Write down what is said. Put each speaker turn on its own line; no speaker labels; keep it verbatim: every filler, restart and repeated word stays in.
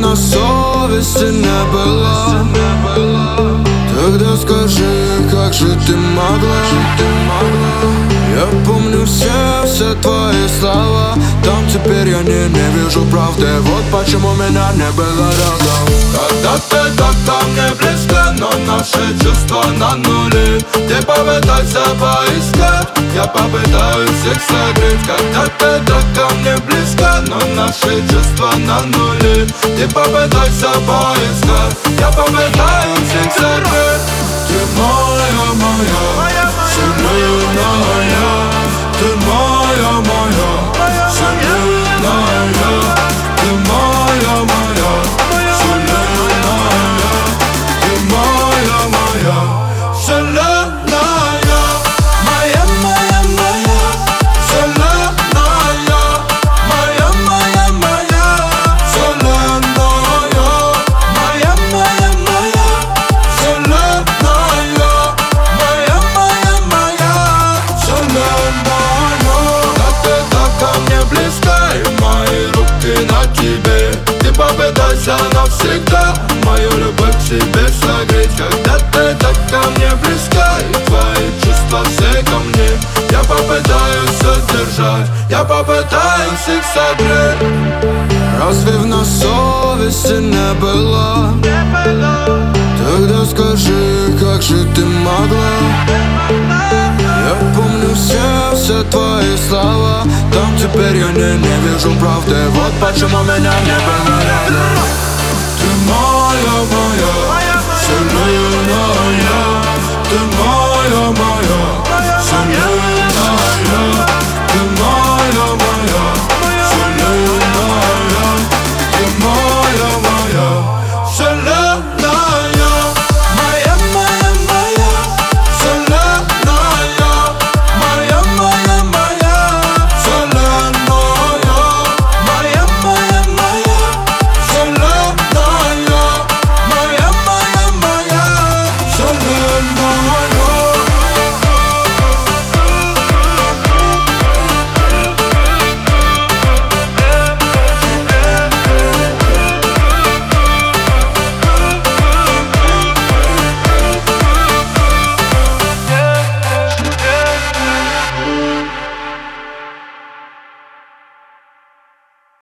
на совести не было. Тогда скажи, как же ты могла? Я помню все, все твои слова. Там теперь я не, не вижу правды. Вот почему меня не было рядом.
Когда ты так ко мне близко, но наши чувства на нуле. Ты попытайся поискать, я попытаюсь их согреть. Когда ты так ко мне близко, но наши чувства на нуле. Ты попытайся поискать, я попытаюсь их согреть. Ты моя, моя, вселенная. Ты моя, моя, вселенная. Ты моя, моя, вселенная. Ты моя, моя, вселенная. Моя, моя, моя, вселенная. Моя, моя, моя, вселенная. Моя, моя, моя, вселенная. Моя, моя, моя, вселенная. Да ты так ко мне близко, и мои руки на тебе. Ты попытайся навсегда мою любовь к себе согреть. Когда ты так ко мне близко, и твои чувства все ко мне. Я попытаюсь удержать, я попытаюсь их согреть.
Разве в нас совести не было? Тогда скажи, как же ты могла? Я помню все, все твои слова. Там теперь я не, не вижу правды. Вот почему меня не было рядом.
Ты моя,